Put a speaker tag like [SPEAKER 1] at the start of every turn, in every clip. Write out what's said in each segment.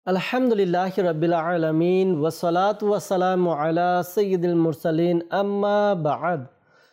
[SPEAKER 1] আলহামদুলিল্লাহি রাব্বিল আলামিন ওয়াসসালাতু ওয়াসসালামু আলা সাইয়্যিদিল মুরসালিন আম্মা বা'দ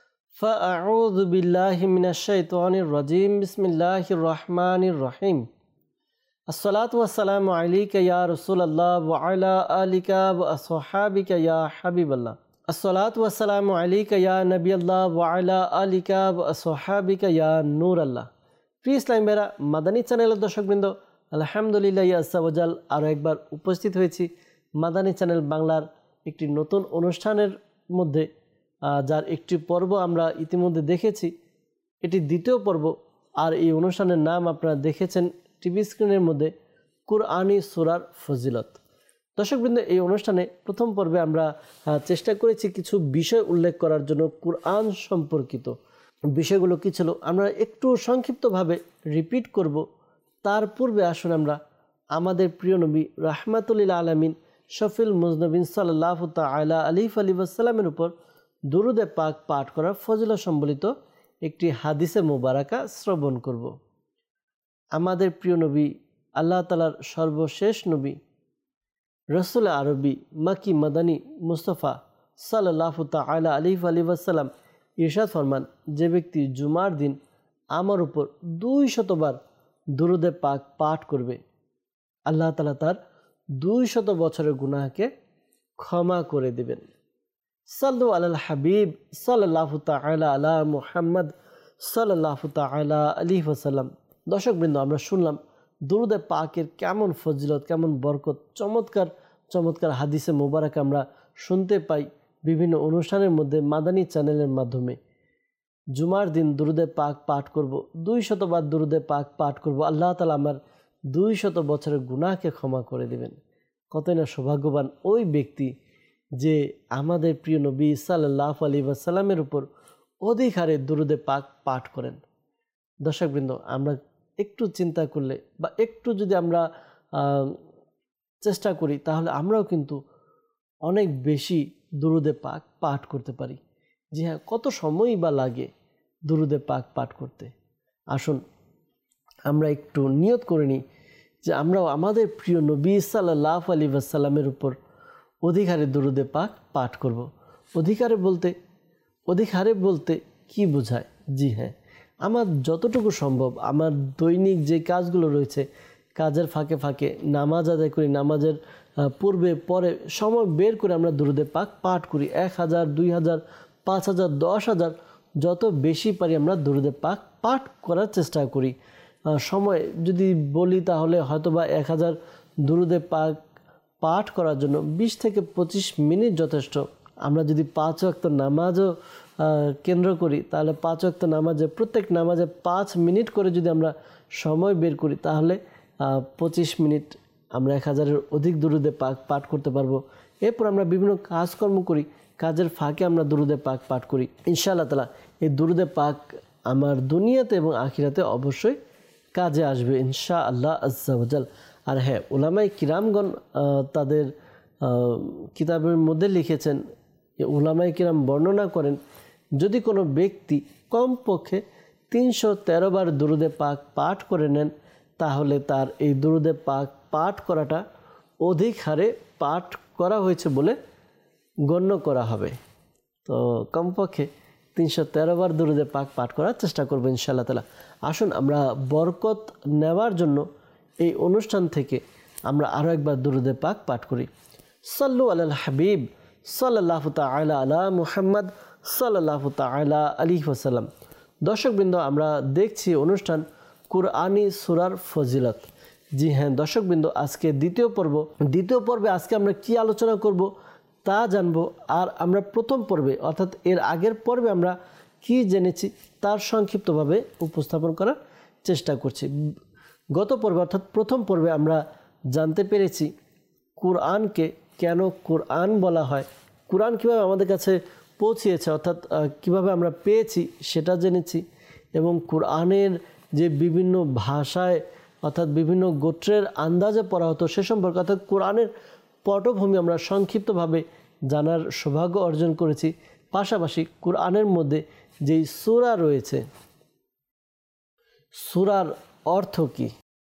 [SPEAKER 1] ফাআউযু বিল্লাহি মিনাশ শাইতানির রাজীম বিসমিল্লাহির রহমানির রহিম আসসালাতু ওয়াসসালামু আলাইকা ইয়া রাসূলুল্লাহ ওয়া আলা আলিকা ওয়া আসহাবিকা ইয়া হাবিবাল্লাহ আসসালাতু ওয়াসসালামু আলাইকা ইয়া নবিয়াল্লাহ ওয়া আলা আলিকা ওয়া আসহাবিকা ইয়া নূরাল্লাহ। প্রিয় ইসলাম ভাইরা, মাদানী চ্যানেলের দর্শকবৃন্দ, আলহামদুলিল্লাহ আজ্জা ওয়া জাল আরও একবার উপস্থিত হয়েছি মাদানী চ্যানেল বাংলার একটি নতুন অনুষ্ঠানের মধ্যে, যার একটি পর্ব আমরা ইতিমধ্যে দেখেছি। এটি দ্বিতীয় পর্ব, আর এই অনুষ্ঠানের নাম আপনারা দেখেছেন টিভি স্ক্রিনের মধ্যে, কুরআনী সূরার ফজিলত। দর্শকবৃন্দ, এই অনুষ্ঠানে প্রথম পর্বে আমরা চেষ্টা করেছি কিছু বিষয় উল্লেখ করার জন্য। কুরআন সম্পর্কিত বিষয়গুলো কী ছিল আমরা একটু সংক্ষিপ্তভাবে রিপিট করব। তার পূর্বে আসুন আমরা আমাদের প্রিয় নবী রাহমাতুল আলামিন শফিউল মুজনবিন সাল্লাল্লাহু তাআলা আলাইহি ওয়াসাল্লামের উপর দুরুদে পাক পাঠ করার ফজিলত সম্বলিত একটি হাদিসে মুবারাকা শ্রবণ করব। আমাদের প্রিয় নবী, আল্লাহ তাআলার সর্বশেষ নবী, রসুল আরবি মাকি মাদানী মুস্তাফা সাল্লাল্লাহু তাআলা আলাইহি ওয়াসাল্লাম ইরশাদ ফরমান, যে ব্যক্তি জুমার দিন আমার উপর 200 বার দুরুদে পাক পাঠ করবে, আল্লাহ তাআলা তার 200 বছরের গুনাহকে ক্ষমা করে দেবেন। সাল্লু আলাল হাবিব সাল্লাল্লাহু তাআলা আলা মুহাম্মদ সাল্লাল্লাহু তাআলা আলাইহি ওয়াসাল্লাম। দর্শকবৃন্দ, আমরা শুনলাম দুরুদে পাকের কেমন ফজিলত, কেমন বরকত, চমৎকার চমৎকার হাদিসে মোবারক আমরা শুনতে পাই বিভিন্ন অনুষ্ঠানের মধ্যে মাদানী চ্যানেলের মাধ্যমে। জুমার দিন দুরুদে পাক পাঠ করব, 200 বার দুরুদে পাক পাঠ করব, আল্লাহ তাআলা আমার 200 বছরের গুনাহকে ক্ষমা করে দেবেন। কতই না সৌভাগ্যবান ওই ব্যক্তি যে আমাদের প্রিয় নবী সাল্লাল্লাহু আলাইহি ওয়াসাল্লামের উপর অধিক হারে দুরুদে পাক পাঠ করেন। দর্শকবৃন্দ, আমরা একটু চিন্তা করলে বা একটু যদি আমরা চেষ্টা করি, তাহলে আমরাও কিন্তু অনেক বেশি দুরুদে পাক পাঠ করতে পারি। জি হ্যাঁ, কত সময়ই বা লাগে দুরুদে পাক পাঠ করতে। আসুন আমরা একটু নিয়ত করে নিই যে আমরাও আমাদের প্রিয় নবী সাল্লাল্লাহু আলাইহি ওয়াসাল্লামের উপর অধিক হারে দুরুদে পাক পাঠ করব। অধিক হারে বলতে কি বোঝায়? জি হ্যাঁ, আমার যতটুকু সম্ভব আমার দৈনিক যে কাজগুলো রয়েছে, কাজের ফাঁকে ফাঁকে নামাজ আদায় করি, নামাজের পূর্বে পরে সময় বের করে আমরা দুরুদে পাক পাঠ করি। 1000, 2000, 5000, 10,000 যত বেশি পারি আমরা দুরুদে পাক পাঠ করার চেষ্টা করি। সময় যদি বলি তাহলে হয়তোবা 1000 দুরুদে পাক পাঠ করার জন্য 20 থেকে 25 মিনিট যথেষ্ট। আমরা যদি 5 ওয়াক্ত নামাজও কেন্দ্র করি, তাহলে 5 ওয়াক্ত নামাজে প্রত্যেক নামাজে 5 মিনিট করে যদি আমরা সময় বের করি, তাহলে 25 মিনিট আমরা 1000-এর অধিক দুরুদে পাক পাঠ করতে পারবো। এরপর আমরা বিভিন্ন কাজকর্ম করি, কাজের ফাঁকে আমরা দুরুদে পাক পাঠ করি। ইনশাআল্লাহ তাআলা এই দুরুদে পাক আমার দুনিয়াতে এবং আখিরাতে অবশ্যই কাজে আসবে ইনশাআল্লাহ আজ্জা ওয়া জাল। আর হ্যাঁ, উলামায়ে কিরামগণ তাদের কিতাবের মধ্যে লিখেছেন, উলামায়ে কিরাম বর্ণনা করেন, যদি কোনো ব্যক্তি কমপক্ষে 313 বার দুরুদে পাক পাঠ করে নেন, তাহলে তার এই দুরুদে পাক পাঠ করাটা অধিক হারে পাঠ করা হয়েছে বলে গণ্য করা হবে। তো কমপক্ষে 313 বার দুরুদে পাক পাঠ করার চেষ্টা করবো ইনশাআল্লাহ তাআলা। আসুন আমরা বরকত নেওয়ার জন্য এই অনুষ্ঠান থেকে আমরা আরও একবার দুরুদে পাক পাঠ করি। সাল্লু আলাল হাবিব সাল্লাল্লাহু তাআলা আলা মুহাম্মদ সাল্লাল্লাহু তাআলা আলাইহি ওয়াসাল্লাম। দর্শকবৃন্দ, আমরা দেখছি অনুষ্ঠান কুরআনী সূরার ফজিলত। জি হ্যাঁ দর্শকবৃন্দ, আজকে দ্বিতীয় পর্বে আজকে আমরা কি আলোচনা করব তা জানবো। আর আমরা প্রথম পর্বে অর্থাৎ এর আগের পর্বে আমরা কি জেনেছি তার সংক্ষিপ্তভাবে উপস্থাপন করার চেষ্টা করছি। গত পর্বে অর্থাৎ প্রথম পর্বে আমরা জানতে পেরেছি কুরআনকে কেন কুরআন বলা হয়, কুরআন কীভাবে আমাদের কাছে পৌঁছিয়েছে অর্থাৎ কিভাবে আমরা পেয়েছি সেটা জেনেছি, এবং কুরআনের যে বিভিন্ন ভাষায় অর্থাৎ বিভিন্ন গোত্রের আন্দাজে পড়া হতো সে সম্পর্কে অর্থাৎ কোরআনের পটভূমি আমরা সংক্ষিপ্তভাবে জানার সৌভাগ্য অর্জন করেছি। পাশাপাশি কোরআনের মধ্যে যেই সূরা রয়েছে, সূরার অর্থ কী,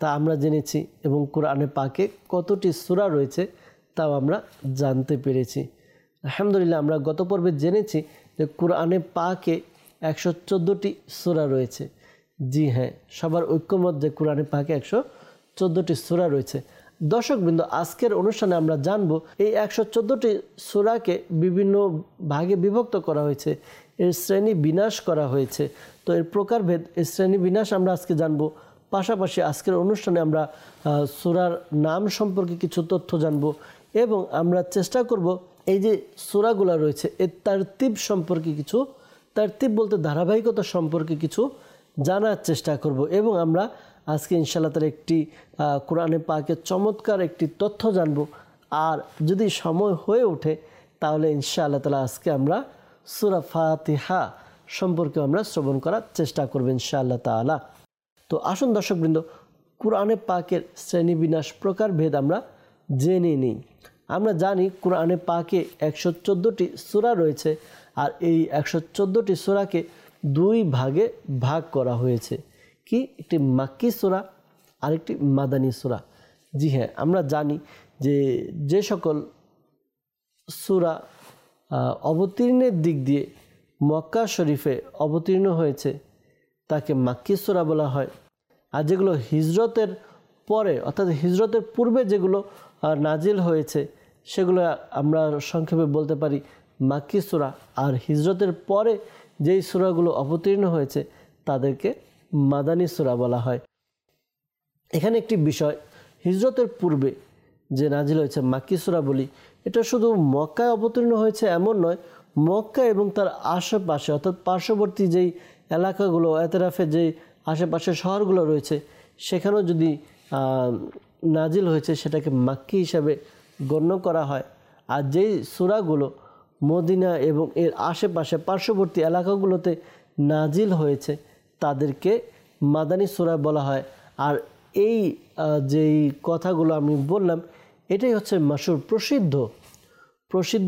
[SPEAKER 1] তা আমরা জেনেছি এবং কোরআনে পাকে কতটি সূরা রয়েছে তাও আমরা জানতে পেরেছি। আলহামদুলিল্লাহ, আমরা গত পর্বে জেনেছি যে কোরআনে পাকে 114টি সূরা রয়েছে। জি হ্যাঁ, সবার ঐক্যমত যে কোরআনে পাকে 114টি সূরা রয়েছে। দর্শকবৃন্দ, আজকের অনুষ্ঠানে আমরা জানব এই 114টি সূরাকে বিভিন্ন ভাগে বিভক্ত করা হয়েছে, এর শ্রেণী বিন্যাস করা হয়েছে। তো এর প্রকারভেদ, এর শ্রেণী বিন্যাস আমরা আজকে জানব। পাশাপাশি আজকের অনুষ্ঠানে আমরা সূরার নাম সম্পর্কে কিছু তথ্য জানব এবং আমরা চেষ্টা করব এই যে সূরাগুলো রয়েছে এর তারতিব সম্পর্কে কিছু, তারতিব বলতে ধারাবাহিকতা সম্পর্কে কিছু জানার চেষ্টা করব এবং আমরা আজকে ইনশাআল্লাহ তার একটি কোরআনে পাকের চমৎকার একটি তথ্য জানব। আর যদি সময় হয়ে ওঠে তাহলে ইনশাআল্লাহ তাআলা আজকে আমরা সূরা ফাতিহা সম্পর্কে আমরা শ্রবণ করার চেষ্টা করব ইনশাআল্লাহ তাআলা। তো আসুন দর্শকবৃন্দ, কোরআনে পাকের শ্রেণীবিন্যাস প্রকারভেদ আমরা জেনে নিই। আমরা জানি কোরআনে পাকে 114টি সূরা রয়েছে আর এই 114টি সূরাকে দুই ভাগে ভাগ করা হয়েছে। কি? একটি মাক্কি সূরা আর একটি মাদানী সূরা। জি হ্যাঁ, আমরা জানি যে যে সকল সূরা অবতীর্ণের দিক দিয়ে মক্কা শরীফে অবতীর্ণ হয়েছে তাকে মাক্কি সূরা বলা হয়, আর যেগুলো হিজরতের পরে অর্থাৎ হিজরতের পূর্বে যেগুলো নাজিল হয়েছে সেগুলো আমরা সংক্ষেপে বলতে পারি মাক্কি সূরা। আর হিজরতের পরে যেই সূরাগুলো অবতীর্ণ হয়েছে তাদেরকে মাদানী সূরা বলা হয়। এখানে একটি বিষয়, হিজরতের পূর্বে যে নাজিল হয়েছে মাক্কি সূরা বলি, এটা শুধু মক্কায় অবতীর্ণ হয়েছে এমন নয়, মক্কা এবং তার আশেপাশে অর্থাৎ পার্শ্ববর্তী যেই এলাকাগুলো, এতরাফে যেই আশেপাশের শহরগুলো রয়েছে সেখানেও যদি নাজিল হয়েছে সেটাকে মাক্কি হিসাবে গণ্য করা হয়। আর যেই সূরাগুলো মদিনা এবং এর আশেপাশে পার্শ্ববর্তী এলাকাগুলোতে নাজিল হয়েছে তাদেরকে মাদানী সূরা বলা হয়। আর এই যেই কথাগুলো আমি বললাম এটাই হচ্ছে মাশহুর প্রসিদ্ধ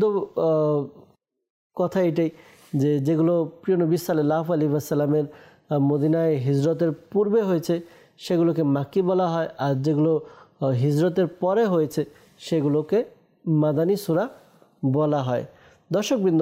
[SPEAKER 1] কথা এটাই, যে যেগুলো প্রিয় নবী সাল্লাল্লাহু আলাইহি ওয়াসাল্লামের মদিনায় হিজরতের পূর্বে হয়েছে সেগুলোকে মাক্কি বলা হয়, আর যেগুলো হিজরতের পরে হয়েছে সেগুলোকে মাদানী সূরা বলা হয়। দর্শকবৃন্দ,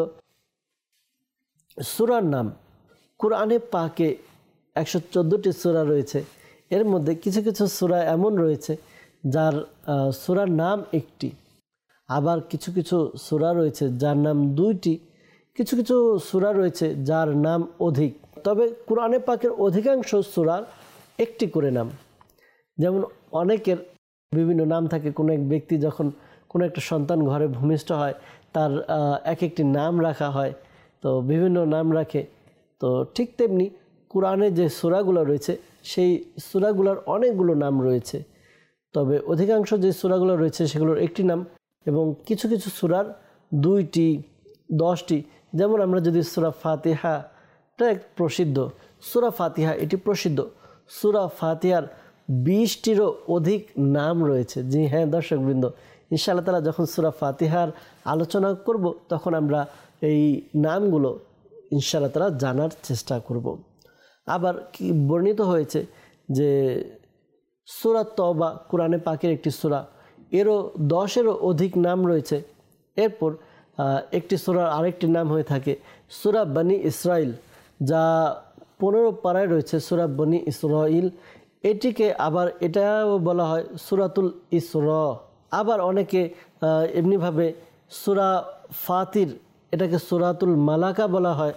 [SPEAKER 1] সূরার নাম, কোরআনে পাকে 114টি সূরা রয়েছে। এর মধ্যে কিছু কিছু সূরা এমন রয়েছে যার সূরার নাম একটি, আবার কিছু কিছু সূরা রয়েছে যার নাম দুইটি, কিছু কিছু সূরা রয়েছে যার নাম অধিক। তবে কোরআনে পাকের অধিকাংশ সূরার একটি করে নাম। যেমন অনেকের বিভিন্ন নাম থাকে, কোনো এক ব্যক্তি যখন কোনো একটা সন্তান ঘরে ভূমিষ্ঠ হয় তার এক একটি নাম রাখা হয়, তো বিভিন্ন নাম রাখে। তো ঠিক তেমনি কোরআনে যে সূরাগুলো রয়েছে সেই সূরাগুলোর অনেকগুলো নাম রয়েছে, তবে অধিকাংশ যে সূরাগুলো রয়েছে সেগুলোর একটি নাম এবং কিছু কিছু সূরার 2টি, 10টি। যেমন আমরা যদি সূরা ফাতিহা, এটা এক প্রসিদ্ধ সূরা ফাতিহা, এটি প্রসিদ্ধ। সূরা ফাতিহার 20টিরও অধিক নাম রয়েছে। জি হ্যাঁ দর্শকবৃন্দ, ইনশাআল্লাহ তাআলা যখন সূরা ফাতিহার আলোচনা করব তখন আমরা এই নামগুলো ইনশাআল্লাহ তাআলা জানার চেষ্টা করব। আবার কি বর্ণিত হয়েছে যে সূরা তওবা কোরআনে পাকের একটি সূরা, এরও 10-এরও অধিক নাম রয়েছে। এরপর একটি সূরার আরেকটি নাম হয়ে থাকে সূরা বনি ইসরাইল, যা 15 পারায় রয়েছে সূরা বনি ইসরাইল। এটিকে আবার এটাও বলা হয় সূরাতুল ইসরা। আবার অনেকে এমনিভাবে সূরা ফাতির, এটাকে সূরাতুল মালাকা বলা হয়।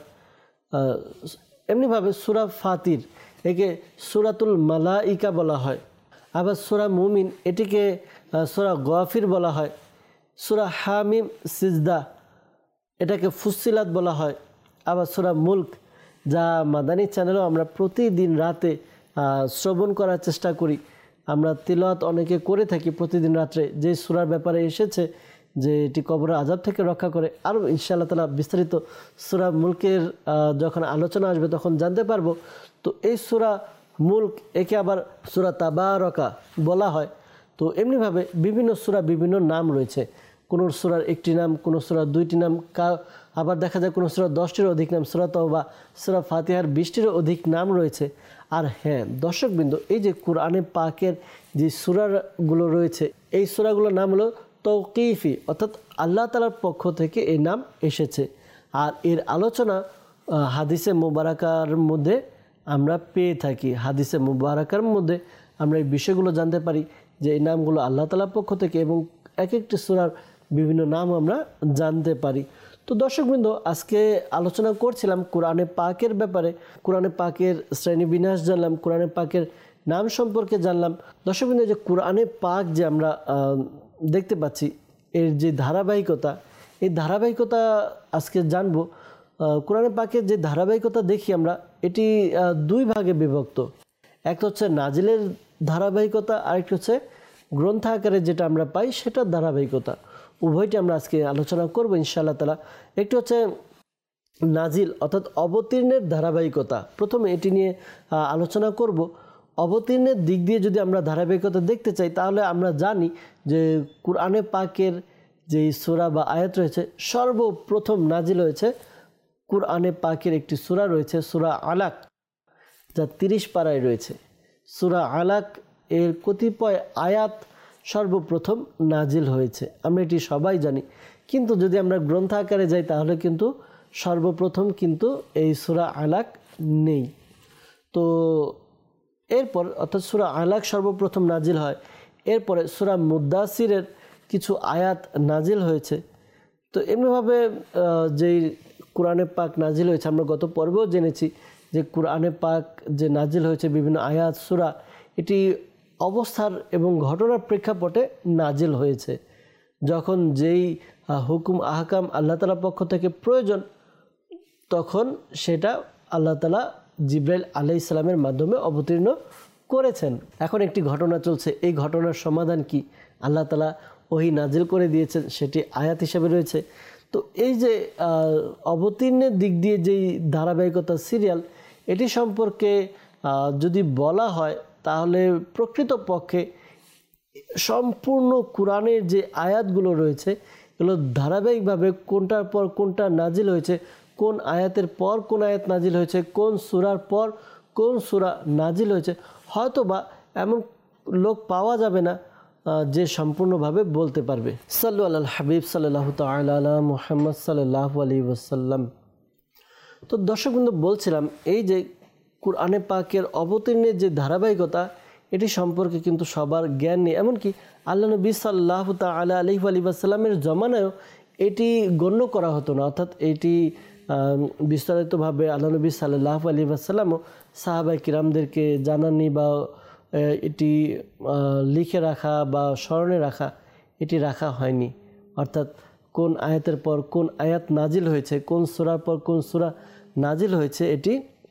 [SPEAKER 1] এমনিভাবে সূরা ফাতির একে সূরাতুল মালাইকা বলা হয়। আবার সূরা মুমিন এটিকে সূরা গাফির বলা হয়। সূরা হামিম সিজদা এটাকে ফুসিলাত বলা হয়। আবার সূরা মুলক, যা মাদানী চ্যানেলেও আমরা প্রতিদিন রাতে শ্রবণ করার চেষ্টা করি, আমরা তিলাওয়াত অনেকে করে থাকি প্রতিদিন রাত্রে, যে সূরার ব্যাপারে এসেছে যে এটি কবরের আযাব থেকে রক্ষা করে। আরও ইনশাআল্লাহ তাআলা বিস্তারিত সূরা মুলকের যখন আলোচনা আসবে তখন জানতে পারবো। তো এই সূরা মুলক একে আবার সূরা তাবারাকা বলা হয়। তো এমনিভাবে বিভিন্ন সূরা বিভিন্ন নাম রয়েছে। কোনো সূরার একটি নাম, কোনো সূরার দুইটি নাম, আবার দেখা যায় কোনো সূরার 10টিরও অধিক নাম, সূরা তওবা, সূরা ফাতিহার 20টিরও অধিক নাম রয়েছে। আর হ্যাঁ দর্শকবৃন্দ, এই যে কোরআনে পাকের যে সূরাগুলো রয়েছে, এই সূরাগুলোর নাম হলো তৌকিফি, অর্থাৎ আল্লাহ তাআলার পক্ষ থেকে এই নাম এসেছে। আর এর আলোচনা হাদিসে মুবারাকার মধ্যে আমরা পেয়ে থাকি। হাদিসে মুবারাকার মধ্যে আমরা এই বিষয়গুলো জানতে পারি যে এই নামগুলো আল্লাহ তাআলার পক্ষ থেকে, এবং এক একটি সূরার বিভিন্ন নাম আমরা জানতে পারি। তো দর্শকবৃন্দ, আজকে আলোচনা করছিলাম কোরআনে পাকের ব্যাপারে, কোরআনে পাকের শ্রেণীবিন্যাস জানলাম, কোরআনে পাকের নাম সম্পর্কে জানলাম। দর্শকবৃন্দ, যে কোরআনে পাক যে আমরা দেখতে পাচ্ছি, এর যে ধারাবাহিকতা, এই ধারাবাহিকতা আজকে জানবো। কোরআনে পাকের যে ধারাবাহিকতা দেখি আমরা, এটি দুই ভাগে বিভক্ত। একটা হচ্ছে নাজিলের ধারাবাহিকতা, আরেকটি হচ্ছে গ্রন্থ আকারে যেটা আমরা পাই সেটার ধারাবাহিকতা। উভয়টি আমরা আজকে আলোচনা করব ইনশাআল্লাহ তাআলা। একটি হচ্ছে নাজিল অর্থাৎ অবতীর্ণের ধারাবাহিকতা, প্রথমে এটি নিয়ে আলোচনা করব। অবতীর্ণের দিক দিয়ে যদি আমরা ধারাবাহিকতা দেখতে চাই, তাহলে আমরা জানি যে কোরআনে পাকের যে সূরা বা আয়াত রয়েছে, সর্বপ্রথম নাজিল হয়েছে কোরআনে পাকের একটি সূরা রয়েছে, সূরা আলাক, যা 30 পারায় রয়েছে। সূরা আলাক এর কতিপয় আয়াত সর্বপ্রথম নাজিল হয়েছে, আমরা এটি সবাই জানি। কিন্তু যদি আমরা গ্রন্থ আকারে যাই, তাহলে কিন্তু সর্বপ্রথম কিন্তু এই সূরা আলাক নেই। তো এরপর অর্থাৎ সূরা আলাক সর্বপ্রথম নাজিল হয়, এরপরে সূরা মুদ্দাসিরের কিছু আয়াত নাজিল হয়েছে। তো এমনিভাবে যেই কোরআনে পাক নাজিল হয়েছে, আমরা গত পর্বেও জেনেছি যে কোরআনে পাক যে নাজিল হয়েছে বিভিন্ন আয়াত সূরা, এটি অবস্থার এবং ঘটনার প্রেক্ষাপটে নাজিল হয়েছে। যখন যেই হুকুম আহকাম আল্লাহ তাআলার পক্ষ থেকে প্রয়োজন, তখন সেটা আল্লাহ তাআলা জিবরাইল আলাইহিস সালামের মাধ্যমে অবতীর্ণ করেছেন। এখন একটি ঘটনা চলছে, এই ঘটনার সমাধান কি আল্লাহ তাআলা ওহী নাজিল করে দিয়েছেন, সেটি আয়াত হিসেবে রয়েছে। তো এই যে অবতীর্ণের দিক দিয়ে যেই ধারাবাহিকতা সিরিয়াল, এটি সম্পর্কে যদি বলা হয়, তাহলে প্রকৃতপক্ষে সম্পূর্ণ কোরআনের যে আয়াতগুলো রয়েছে, এগুলো ধারাবাহিকভাবে কোনটার পর কোনটা নাজিল হয়েছে, কোন আয়াতের পর কোন আয়াত নাজিল হয়েছে, কোন সূরার পর কোন সূরা নাজিল হয়েছে, হয়তোবা এমন লোক পাওয়া যাবে না যে সম্পূর্ণভাবে বলতে পারবে। সাল্লু আলাল হাবিব সাল্লাল্লাহু তাআলা আলা মুহাম্মদ সাল্লাল্লাহু আলাইহি ওয়াসাল্লাম। তো দর্শকবৃন্দ, বলছিলাম এই যে কোরআনে পাকের অবতীর্ণের যে ধারাবাহিকতা, এটি সম্পর্কে কিন্তু সবার জ্ঞান নেই। এমনকি আল্লাহ নবী সাল্লাল্লাহু তাআলা আলাইহি ওয়াসাল্লামের জমানায়ও এটি গণ্য করা হতো না, অর্থাৎ এটি বিস্তারিতভাবে আল্লাহ নবী সাল্লাল্লাহু আলাইহি ওয়াসাল্লামও সাহাবায়ে কিরামদেরকে জানাননি, বা এটি লিখে রাখা বা স্মরণে রাখা, এটি রাখা হয়নি। অর্থাৎ কোন আয়াতের পর কোন আয়াত নাজিল হয়েছে, কোন সূরার পর কোন সূরা নাজিল হয়েছে, এটি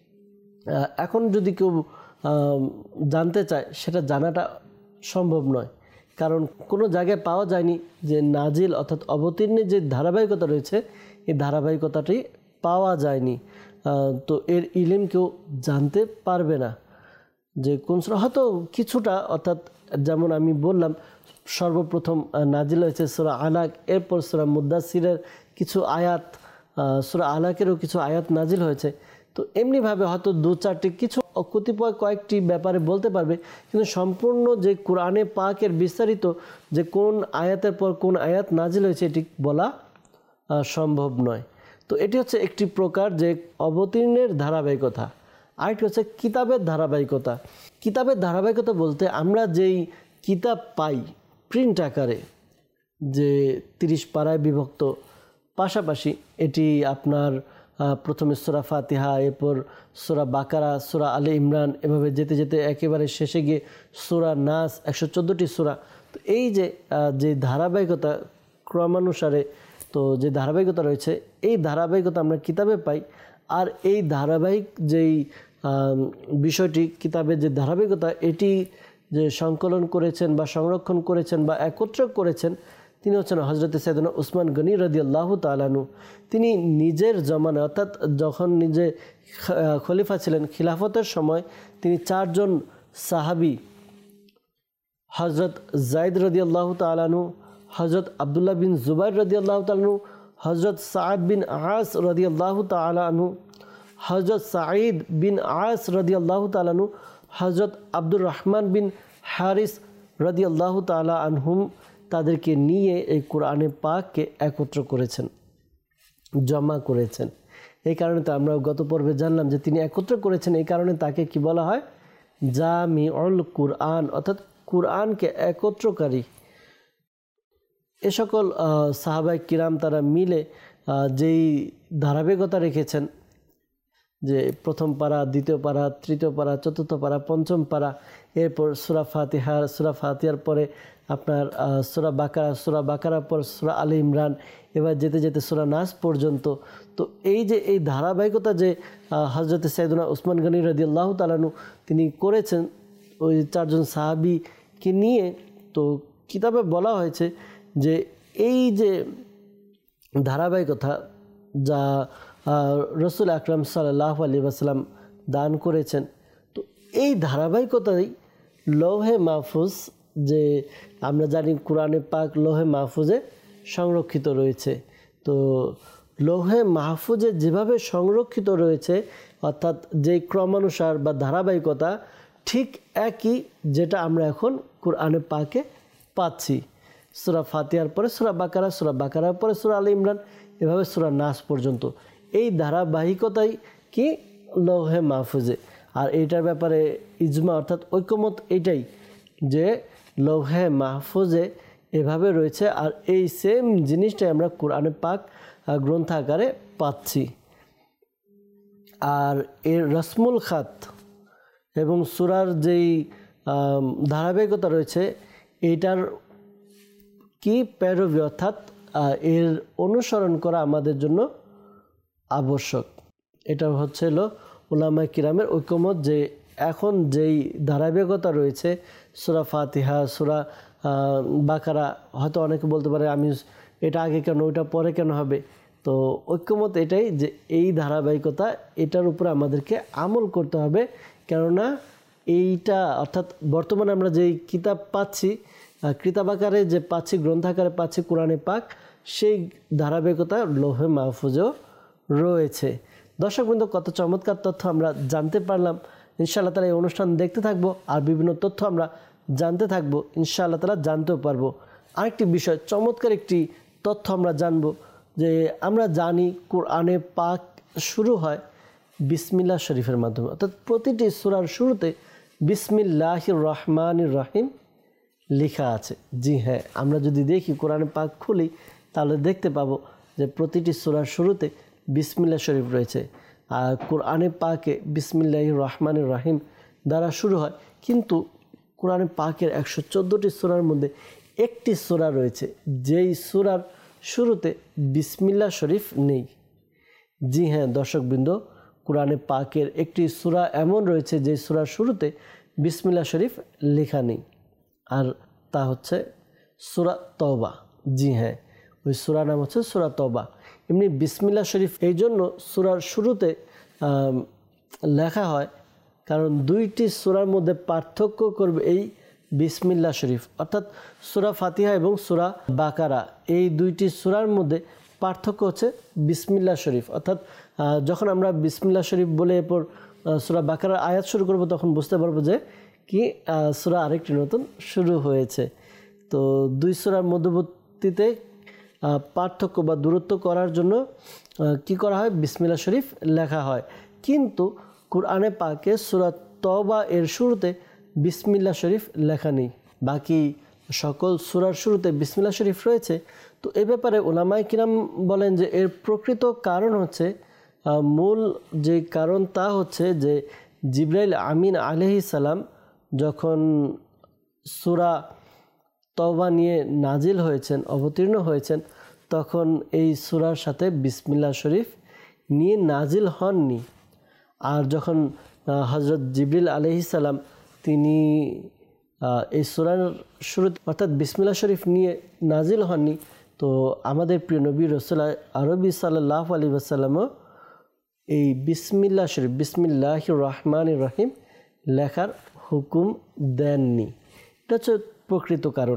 [SPEAKER 1] এখন যদি কেউ জানতে চায়, সেটা জানাটা সম্ভব নয়। কারণ কোনো জায়গায় পাওয়া যায়নি যে নাজিল অর্থাৎ অবতীর্ণের যে ধারাবাহিকতা রয়েছে, এই ধারাবাহিকতাটি পাওয়া যায়নি। তো এর ইলম কেউ জানতে পারবে না যে কোন সূরা, হয়তো কিছুটা, অর্থাৎ যেমন আমি বললাম সর্বপ্রথম নাজিল হয়েছে সূরা আলাক, এরপর সূরা মুদ্দাসিরের কিছু আয়াত, সূরা আলাকেরও কিছু আয়াত নাজিল হয়েছে। তো এমনিভাবে হয়তো দু চারটি কিছু কতিপয় কয়েকটি ব্যাপারে বলতে পারবে, কিন্তু সম্পূর্ণ যে কোরআনে পাকের বিস্তারিত যে কোন আয়াতের পর কোন আয়াত নাজিল হয়েছে, এটি বলা সম্ভব নয়। তো এটি হচ্ছে একটি প্রকার যে অবতীর্ণের ধারাবাহিকতা। আরেকটি হচ্ছে কিতাবের ধারাবাহিকতা। কিতাবের ধারাবাহিকতা বলতে আমরা যেই কিতাব পাই প্রিন্ট আকারে, যে 30 পারায় বিভক্ত, পাশাপাশি এটি আপনার প্রথমে সূরা ফাতিহা, এরপর সূরা বাকারা, সূরা আলে ইমরান, এভাবে যেতে যেতে একেবারে শেষে গিয়ে সূরা নাস, 114টি সূরা। তো এই যে ধারাবাহিকতা ক্রমানুসারে, তো যে ধারাবাহিকতা রয়েছে, এই ধারাবাহিকতা আমরা কিতাবে পাই। আর এই ধারাবাহিক যেই বিষয়টি, কিতাবের যে ধারাবাহিকতা, এটি যে সংকলন করেছেন বা সংরক্ষণ করেছেন বা একত্র করেছেন, তিনি হচ্ছেন হযরত সাইয়েদনা উসমান গনি রাদিয়াল্লাহু তাআলা আনহু। তিনি নিজের জমানায়, অর্থাৎ যখন নিজে খলিফা ছিলেন, খিলাফতের সময় তিনি 4 জন সাহাবী, হযরত যায়েদ রাদিয়াল্লাহু তাআলা আনহু, হজরত আবদুল্লাহ বিন জুবাইর রাদিয়াল্লাহু তাআলা আনহু, হজরত সাদ বিন আস রাদিয়াল্লাহু তাআলা আনহু, হজরত সাঈদ বিন আস রাদিয়াল্লাহু তাআলা আনহু, হজরত আব্দুর রহমান বিন হারিস রাদিয়াল্লাহু তাআলা আনহুম তাদেরকে নিয়ে এই কোরআনে পাককে একত্র করেছেন, জমা করেছেন। এই কারণে তো আমরা গত পর্বে জানলাম যে তিনি একত্র করেছেন, এই কারণে তাকে কি বলা হয়? জামিউল কুরআন, অর্থাৎ কুরআনকে একত্রকারী। এ সকল সাহাবায়ে কিরাম তারা মিলে যেই ধারাবাহিকতা রেখেছেন যে প্রথম পারা, দ্বিতীয় পারা, তৃতীয় পারা, চতুর্থ পারা, পঞ্চম পারা, এরপর সূরা ফাতিহার পরে আপনার সূরা বাকারার পর সূরা আলে ইমরান, এবার যেতে যেতে সূরা নাস পর্যন্ত। তো এই যে এই ধারাবাহিকতা যে হযরত সাইয়েদুনা উসমান গনি রাদিয়াল্লাহু তাআলা আনহু তিনি করেছেন ওই চারজন সাহাবীকে নিয়ে, তো কিতাবে বলা হয়েছে যে এই যে ধারাবাহিকতা যা রসুল আকরাম সাল্লাল্লাহু আলাইহি ওয়াসাল্লাম দান করেছেন, তো এই ধারাবাহিকতাই লৌহে মাহফুজ, যে আমরা জানি কোরআনে পাক লৌহে মাহফুজে সংরক্ষিত রয়েছে। তো লৌহে মাহফুজে যেভাবে সংরক্ষিত রয়েছে, অর্থাৎ যে ক্রমানুসার বা ধারাবাহিকতা ঠিক একই যেটা আমরা এখন কোরআনে পাকে পাচ্ছি। সূরা ফাতিহার পরে সূরা বাকারার পরে সূরা আলে ইমরান, এভাবে সূরা নাস পর্যন্ত। এই ধারাবাহিকতাই কি লৌহে মাহফুজে। আর এইটার ব্যাপারে ইজমা অর্থাৎ ঐকমত এটাই যে লৌহে মাহফুজে এভাবে রয়েছে, আর এই সেম জিনিসটাই আমরা কোরআনে পাক গ্রন্থাকারে পাচ্ছি। আর এর রসমুল খাত এবং সূরার যেই ধারাবাহিকতা রয়েছে এইটার কি প্যারোভি, অর্থাৎ এর অনুসরণ করা আমাদের জন্য আবশ্যক। এটা হলো উলামায়ে কিরামের ঐকমত যে এখন যেই ধারাবাহিকতা রয়েছে সূরা ফাতিহা, সূরা বাকারা, হয়তো অনেকে বলতে পারে আমি এটা আগে কেন ওইটা পরে কেন হবে, তো ঐকমত এটাই যে এই ধারাবাহিকতা এটার উপরে আমাদেরকে আমল করতে হবে। কেননা এইটা অর্থাৎ বর্তমানে আমরা যেই কিতাব পাচ্ছি, কিতাব আকারে যে পাচ্ছি, গ্রন্থাকারে পাচ্ছি কোরআনে পাক, সেই ধারাবাহিকতা লৌহে মাহফুজেও রয়েছে। দর্শকবৃন্দ, কত চমৎকার তথ্য আমরা জানতে পারলাম। ইনশাআল্লাহ তাআলা এই অনুষ্ঠান দেখতে থাকবো আর বিভিন্ন তথ্য আমরা জানতে থাকবো, ইনশাআল্লাহ তাআলা জানতেও পারবো। আরেকটি বিষয়, চমৎকার একটি তথ্য আমরা জানবো যে আমরা জানি কোরআনে পাক শুরু হয় বিসমিল্লাহ শরীফের মাধ্যমে, অর্থাৎ প্রতিটি সূরার শুরুতে বিসমিল্লাহির রহমানির রহিম লেখা আছে। জি হ্যাঁ, আমরা যদি দেখি কোরআনে পাক খুলি তাহলে দেখতে পাবো যে প্রতিটি সূরার শুরুতে বিসমিল্লাহ শরীফ রয়েছে। আর কোরআনে পাকে বিসমিল্লাহির রহমানির রহিম দ্বারা শুরু হয়, কিন্তু কোরআনে পাকের 114টি সূরার মধ্যে একটি সূরা রয়েছে যেই সূরার শুরুতে বিসমিল্লাহ শরীফ নেই। জি হ্যাঁ দর্শকবৃন্দ, কোরআনে পাকের একটি সূরা এমন রয়েছে যে সূরার শুরুতে বিসমিল্লাহ শরীফ লেখা নেই, আর তা হচ্ছে সূরা তওবা। জি হ্যাঁ, ওই সূরা নাম হচ্ছে সূরা তওবা। এমনি বিসমিল্লাহ শরীফ এই জন্য সূরার শুরুতে লেখা হয় কারণ দুইটি সূরার মধ্যে পার্থক্য করবে এই বিসমিল্লাহ শরীফ, অর্থাৎ সূরা ফাতিহা এবং সূরা বাকারা, এই দুইটি সূরার মধ্যে পার্থক্য হচ্ছে বিসমিল্লাহ শরীফ। অর্থাৎ যখন আমরা বিসমিল্লাহ শরীফ বলে এরপর সূরা বাকারার আয়াত শুরু করব, তখন বুঝতে পারবো যে কি সূরা আরেকটি নতুন শুরু হয়েছে। তো দুই সূরার মধ্যবর্তীতে পার্থক্য বা দূরত্ব করার জন্য কি করা হয়, বিসমিল্লাহ শরীফ লেখা হয়। কিন্তু কোরআনে পাকে সূরা তওবা এর শুরুতে বিসমিল্লাহ শরীফ লেখা নেই, বাকি সকল সূরার শুরুতে বিসমিল্লাহ শরীফ রয়েছে। তো এই ব্যাপারে উলামায়ে কিরাম বলেন যে এর প্রকৃত কারণ হচ্ছে, মূল যে কারণ তা হচ্ছে যে জিবরাইল আমিন আলাইহিস সালাম যখন সূরা তওবা নিয়ে নাজিল হয়েছেন, অবতীর্ণ হয়েছেন, তখন এই সূরার সাথে বিসমিল্লাহ শরীফ নিয়ে নাজিল হননি। আর যখন হযরত জিবরিল আলাইহিস সালাম তিনি এই সূরার শুরুতে অর্থাৎ বিসমিল্লাহ শরীফ নিয়ে নাজিল হননি, তো আমাদের প্রিয় নবী রাসূল আরবি সাল্লাল্লাহু আলাইহি ওয়াসাল্লামও এই বিসমিল্লাহ শরীফ বিসমিল্লাহির রহমানির রহিম লেখার হুকুম দেননি। এটা হচ্ছে প্রকৃত কারণ।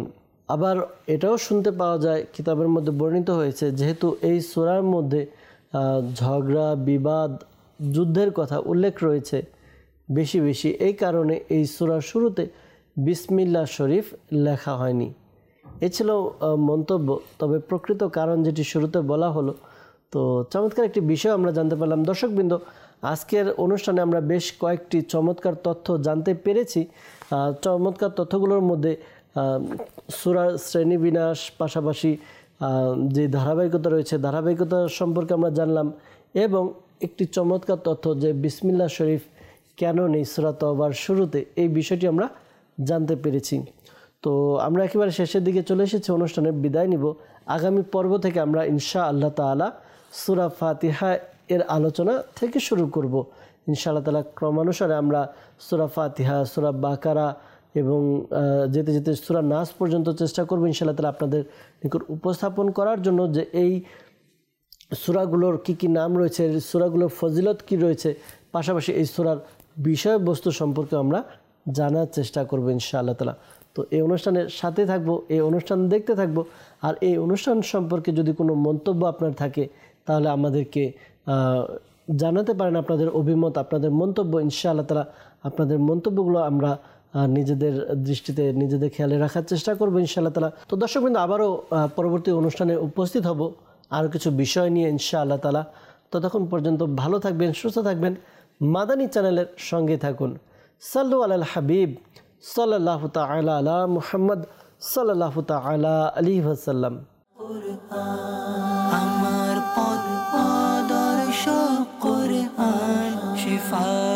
[SPEAKER 1] আবার এটাও শুনতে পাওয়া যায়, কিতাবের মধ্যে বর্ণিত হয়েছে, যেহেতু এই সূরার মধ্যে ঝগড়া, বিবাদ, যুদ্ধের কথা উল্লেখ রয়েছে বেশি বেশি, এই কারণে এই সূরার শুরুতে বিসমিল্লাহ শরীফ লেখা হয়নি। এ ছিল মন্তব্য। তবে প্রকৃত কারণ যেটি শুরুতে বলা হলো, তো চমৎকার একটি বিষয় আমরা জানতে পারলাম। দর্শকবৃন্দ, আজকের অনুষ্ঠানে আমরা বেশ কয়েকটি চমৎকার তথ্য জানতে পেরেছি। চমৎকার তথ্যগুলোর মধ্যে সূরার শ্রেণীবিন্যাস, পাশাপাশি যে ধারাবাহিকতা রয়েছে, ধারাবাহিকতা সম্পর্কে আমরা জানলাম, এবং একটি চমৎকার তথ্য যে বিসমিল্লাহ শরীফ কেন নেই সূরা তওবার শুরুতে, এই বিষয়টি আমরা জানতে পেরেছি। তো আমরা একেবারে শেষের দিকে চলে এসেছি, অনুষ্ঠানের বিদায় নিব। আগামী পর্ব থেকে আমরা ইনশাআল্লাহ তাআলা সূরা ফাতিহা এর আলোচনা থেকে শুরু করব। ইনশাআল্লাহ তাআলা ক্রমানুসারে আমরা সূরা ফাতিহা, সূরা বাকারা এবং যেতে যেতে সূরা নাস পর্যন্ত চেষ্টা করব ইনশাআল্লাহ তাআলা আপনাদের নিকট উপস্থাপন করার জন্য, যে এই সূরাগুলোর কি কি নাম রয়েছে, সূরাগুলোর ফজিলত কি রয়েছে, পাশাপাশি এই সূরার বিষয়বস্তু সম্পর্কে আমরা জানার চেষ্টা করব ইনশাআল্লাহ তাআলা। তো এই অনুষ্ঠানের সাথে থাকবো, এই অনুষ্ঠান দেখতে থাকবো। আর এই অনুষ্ঠান সম্পর্কে যদি কোনো মন্তব্য আপনার থাকে, তাহলে আমাদেরকে জানাতে পারেন আপনাদের অভিমত, আপনাদের মন্তব্য। ইনশাআল্লাহ তাআলা আপনাদের মন্তব্যগুলো আমরা নিজেদের দৃষ্টিতে, নিজেদের খেয়ালে রাখার চেষ্টা করবো ইনশাআল্লাহ তাআলা। তো দর্শকবৃন্দ, আবারও পরবর্তী অনুষ্ঠানে উপস্থিত হব আরও কিছু বিষয় নিয়ে ইনশাআল্লাহ তাআলা। ততক্ষণ পর্যন্ত ভালো থাকবেন, সুস্থ থাকবেন, মাদানী চ্যানেলের সঙ্গে থাকুন। সাল্লু আলাল হাবিব সাল্লাল্লাহু তাআলা আলা মুহাম্মদ সাল্লাল্লাহু তাআলা আলাইহি ওয়াসাল্লাম।
[SPEAKER 2] আমার পথ আদর্শ কোরআন শিফা